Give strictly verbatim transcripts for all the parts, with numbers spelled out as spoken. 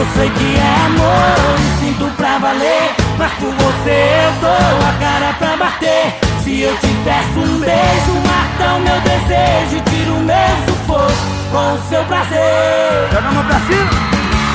sei que é amor e sinto pra valer, mas por você eu dou a cara pra bater. Se eu te peço um beijo, mata o meu desejo, tira o meu sufoco com o seu prazer. Joga a mão pra cima.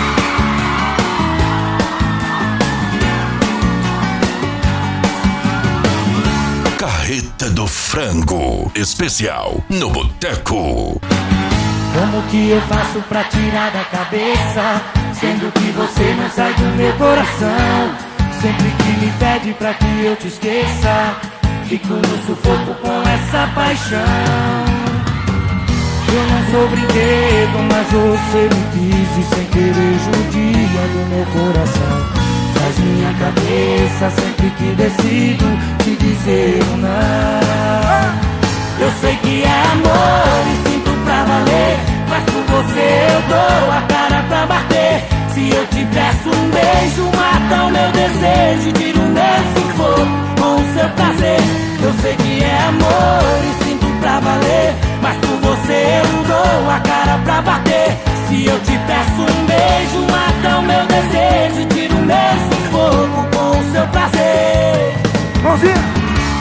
Carreta do Frango, especial no Boteco. Como que eu faço pra tirar da cabeça, sendo que você não sai do meu coração? Sempre que me pede pra que eu te esqueça, fico no sufoco com essa paixão. Eu não sou brinquedo, mas você me quis e sem querer judia do meu coração. Faz minha cabeça sempre que decido te dizer um não. Eu sei que é amor e sinto pra valer, mas por você eu dou a cara pra bater. Se eu te peço um beijo, mata o meu desejo, tira o meu sufoco com o seu prazer. Eu sei que é amor e sinto pra valer, mas por você eu dou a cara pra bater. Se eu te peço um beijo, mata o meu desejo, tira o meu sufoco com o seu prazer. Mãozinha.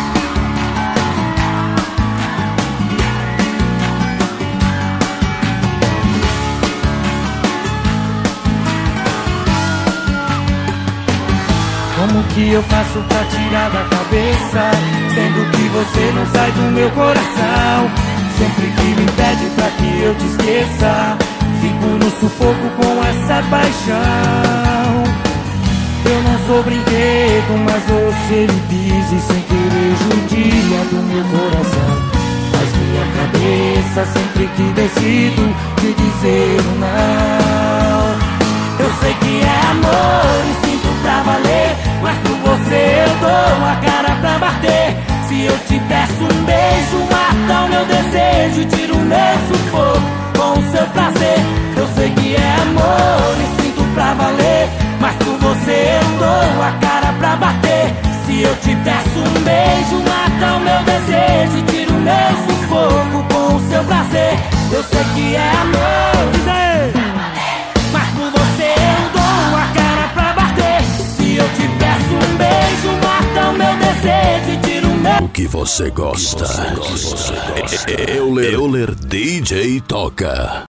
Como que eu faço pra tirar da cabeça, sendo que você não sai do meu coração? Sempre que me pede pra que eu te esqueça, fico no sufoco com essa paixão. Eu não sou brinquedo, mas você me diz e sem querer judia do meu coração. Faz minha cabeça sempre que decido te dizer um não. Eu sei que é amor e sinto pra valer, mas por você eu dou a cara pra bater. Se eu te peço um beijo, mata o meu desejo, tira o meu sufoco com o seu prazer. Eu sei que é amor e sinto pra valer, mas por você eu dou a cara pra bater. Se eu te peço um beijo, mata o meu desejo, tira o meu sufoco com o seu prazer. Eu sei que é amor, diz aí, mas por você eu dou a cara pra bater. Se eu te peço um beijo, mata o meu desejo, tira o meu... O que você gosta? Euler D J toca.